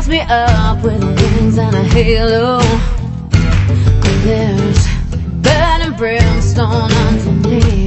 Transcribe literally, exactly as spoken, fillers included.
lights me up with wings and a halo. There's burning brimstone underneath.